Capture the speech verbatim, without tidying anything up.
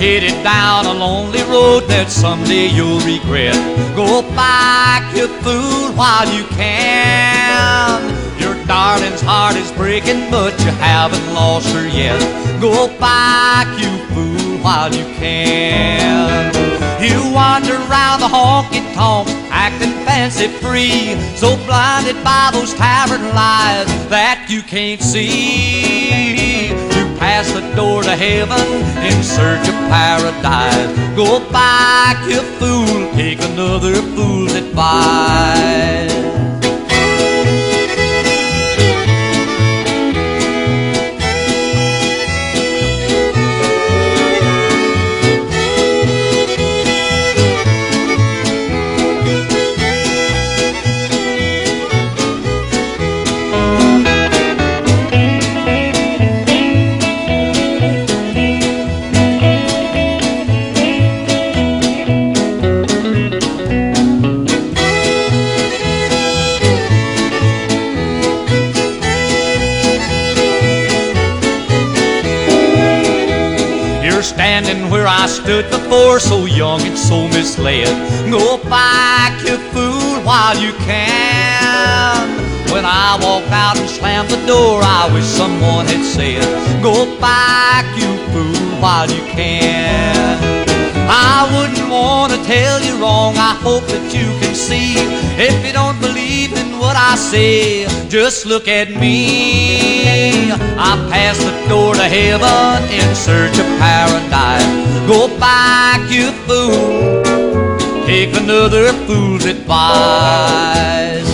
headed down a lonely road that someday you'll regret. Go back, you fool, while you can. Your darling's heart is breaking, but you haven't lost her yet. Go back, you fool, while you can. You wander around the honky-tonk, acting fancy-free, so blinded by those tavern lights that you can't see. You pass the door to heaven in search of paradise. Go back, you fool, take another fool's advice. Standing where I stood before, so young and so misled. Go back, you fool, while you can. When I walked out and slammed the door, I wish someone had said, go back, you fool, while you can. I wouldn't want to tell you wrong, I hope that you can see. If you don't believe in what I say, just look at me. I passed the door to heaven in search of paradise. Go back, you fool, take another fool's advice.